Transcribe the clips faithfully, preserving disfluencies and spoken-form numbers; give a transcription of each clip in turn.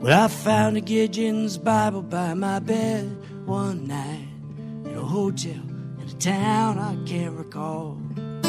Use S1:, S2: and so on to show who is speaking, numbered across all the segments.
S1: Well, I found a Gideon's Bible by my bed one night in a hotel in a town I can't recall.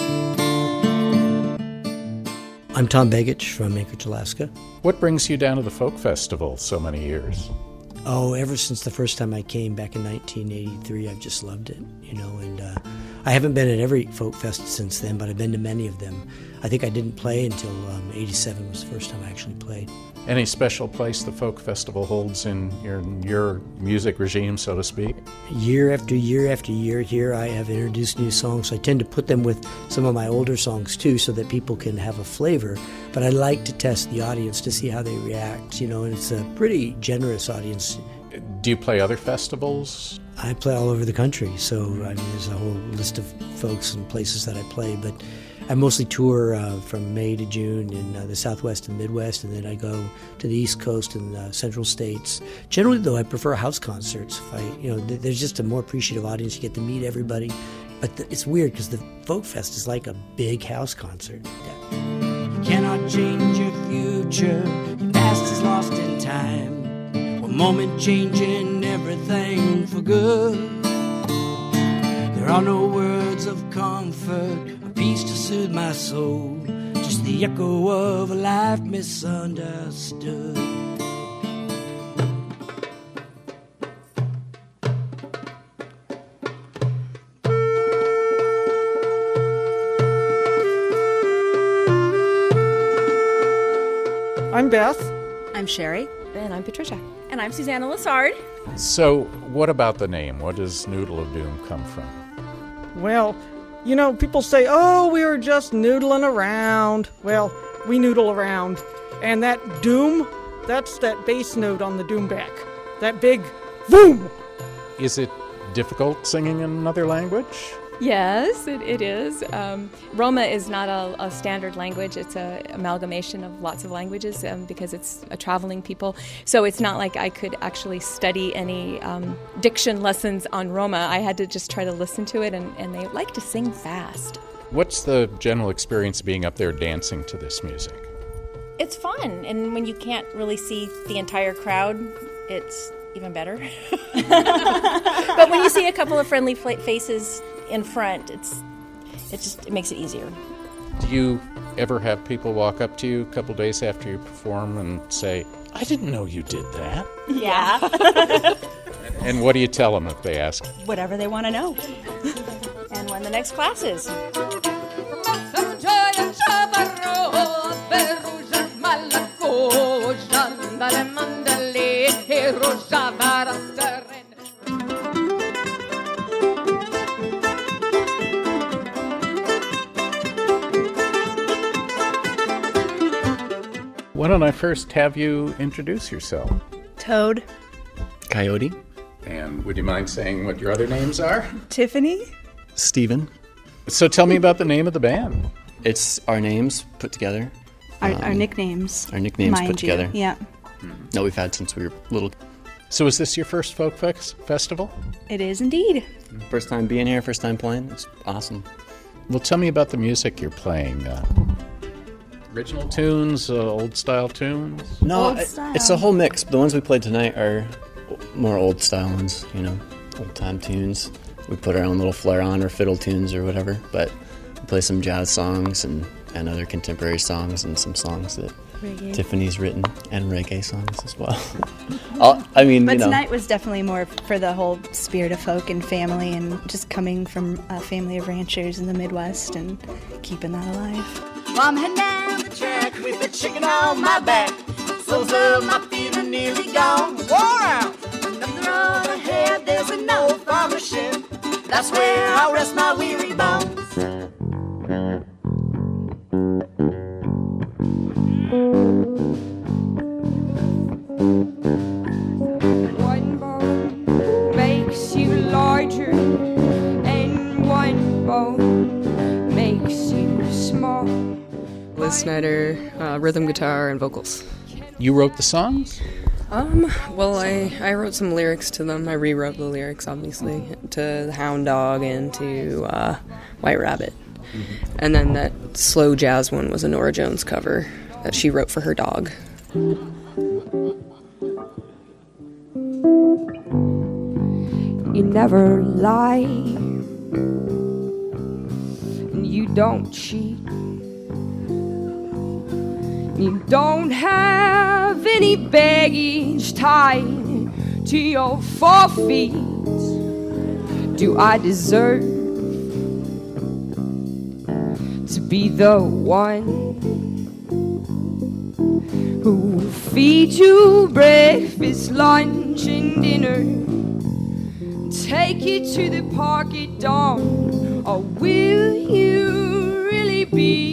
S1: I'm Tom Begich from Anchorage, Alaska.
S2: What brings you down to the folk festival so many years?
S1: Oh, ever since the first time I came back in nineteen eighty-three, I've just loved it, you know, and uh, I haven't been at every folk fest since then, but I've been to many of them. I think I didn't play until um, eighty-seven was the first time I actually played.
S2: Any special place the folk festival holds in your, your music regime, so to speak?
S1: Year after year after year here, I have introduced new songs. I tend to put them with some of my older songs, too, so that people can have a flavor. But I like to test the audience to see how they react, you know, and it's a pretty generous audience.
S2: Do you play other festivals?
S1: I play all over the country, so I mean, there's a whole list of folks and places that I play, but I mostly tour uh, from May to June in uh, the Southwest and Midwest, and then I go to the East Coast and the Central States. Generally, though, I prefer house concerts. If I, you know, th- there's just a more appreciative audience. You get to meet everybody. But th- it's weird because the Folk Fest is like a big house concert. You cannot change your future. Your past is lost in time. One moment changing everything for good. There are no words of comfort, peace to soothe my soul, just the echo of a life misunderstood.
S3: I'm Beth.
S4: I'm Sherry.
S5: And I'm Patricia.
S6: And I'm Susanna Lassard.
S2: So, what about the name? What does Noodle of Doom come from?
S3: Well, you know, people say, oh, we were just noodling around. Well, we noodle around. And that doom, that's that bass note on the doom back. That big boom.
S2: Is it difficult singing in another language?
S5: Yes, it, it is. Um, Roma is not a, a standard language. It's an amalgamation of lots of languages um, because it's a traveling people. So it's not like I could actually study any um, diction lessons on Roma. I had to just try to listen to it, and, and they like to sing fast.
S2: What's the general experience being up there dancing to this music?
S6: It's fun, and when you can't really see the entire crowd, it's even better. But when you see a couple of friendly faces in front, it's it just it makes it easier.
S2: Do you ever have people walk up to you a couple days after you perform and say, I didn't know you did that?
S6: Yeah.
S2: And what do you tell them if they ask?
S6: Whatever they want to know. And when the next class is.
S2: Why don't I first have you introduce yourself?
S4: Toad.
S7: Coyote.
S2: And would you mind saying what your other names are?
S4: Tiffany.
S7: Steven.
S2: So tell me about the name of the band.
S7: It's our names put together.
S4: Our,
S7: Um,
S4: our nicknames.
S7: Our nicknames
S4: mind
S7: put
S4: you.
S7: together.
S4: Yeah.
S7: That we've had since we were little.
S2: So is this your first folk fex- festival?
S4: It is indeed.
S7: First time being here, first time playing. It's awesome.
S2: Well, tell me about the music you're playing. Uh, original tunes, uh, old-style tunes?
S7: No,
S4: Old
S7: it-
S4: style.
S7: it's a whole mix. The ones we played tonight are more old style ones, you know, old time tunes. We put our own little flair on, or fiddle tunes or whatever, but we play some jazz songs and, and other contemporary songs and some songs that
S4: Reggae.
S7: Tiffany's written, and reggae songs as well. I'll- I mean,
S4: But
S7: you know.
S4: tonight was definitely more for the whole spirit of folk and family, and just coming from a family of ranchers in the Midwest and keeping that alive.
S1: I'm heading down the track with the chicken on my back. Soles of my feet are nearly gone. Wore out. And up the road ahead, there's an old farmer shed. That's where I'll rest my weary bones.
S8: One bone makes you larger, and one bone makes you small.
S9: Liz Snyder, uh, rhythm guitar and vocals.
S2: You wrote the songs?
S9: Um, well, I, I wrote some lyrics to them. I rewrote the lyrics, obviously, to The Hound Dog and to uh, White Rabbit. Mm-hmm. And then that slow jazz one was a Nora Jones cover that she wrote for her dog.
S8: you never lie, and you don't cheat. You don't have any baggage tied to your four feet. Do I deserve to be the one who feeds you breakfast, lunch, and dinner? Take you to the park at dawn, or will you really be